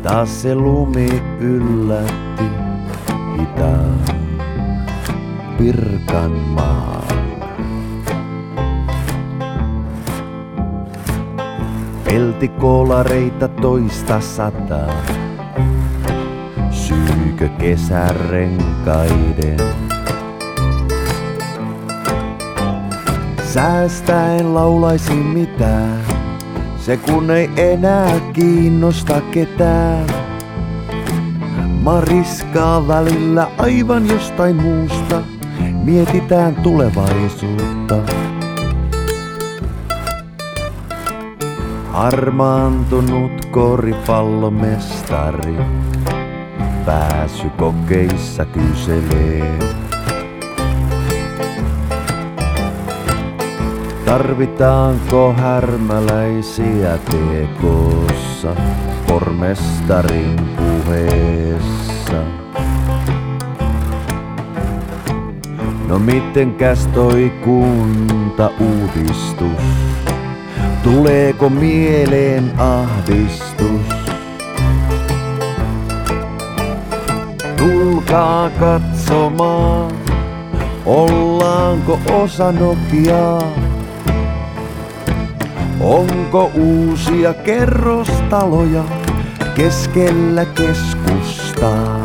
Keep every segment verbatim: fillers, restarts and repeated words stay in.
Taas se lumi yllätti hitaan Pirkanmaan. Peltikoolareita toista sataa, syykö kesärenkaiden? Säästäen laulaisin mitään, se kun ei enää kiinnosta ketään. Mariskaa välillä aivan jostain muusta, mietitään tulevaisuutta. Harmaantunut koripallomestari pääsykokeissa kyselee. Tarvitaanko härmäläisiä tekossa pormestarin puheessa? No mitenkäs toi kuntauudistus? Tuleeko mieleen ahdistus? Tulkaa katsomaan, ollaanko osa Nokiaa? Onko uusia kerrostaloja keskellä keskustaa?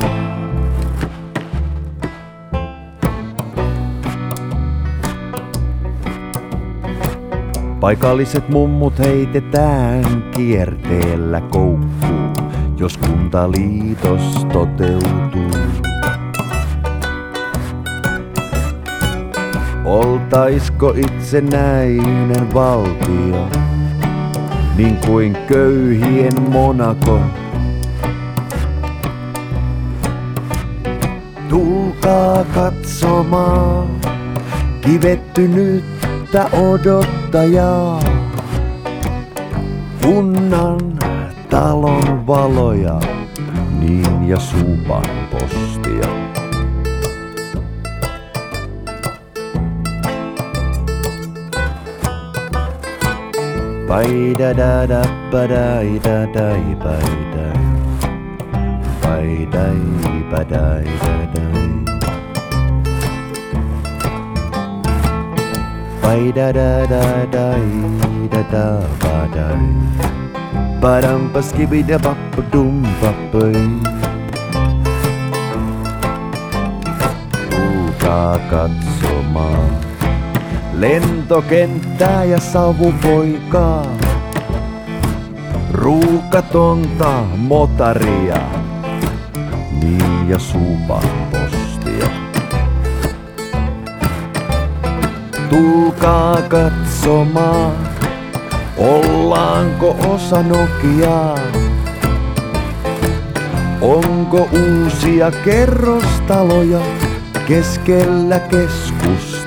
Paikalliset mummut heitetään kierteellä koukkuun, jos kuntaliitos toteutuu. Oltaisko itsenäinen valtio, niin kuin köyhien Monaco? Tulkaa katsomaan kivettynyttä odottajaa. Kunnan talon valoja, niin ja Supan postia. Paidada padai dadai paidai paidai padai dadai paidada dadai dada padai padam paskibida papadum papai. Tulkaa katsomaan lentokenttää ja savupoikaa, ruuhkatonta motaria, niin ja Supan postia. Tulkaa katsomaan, ollaanko osa Nokiaa? Onko uusia kerrostaloja keskellä keskustaa?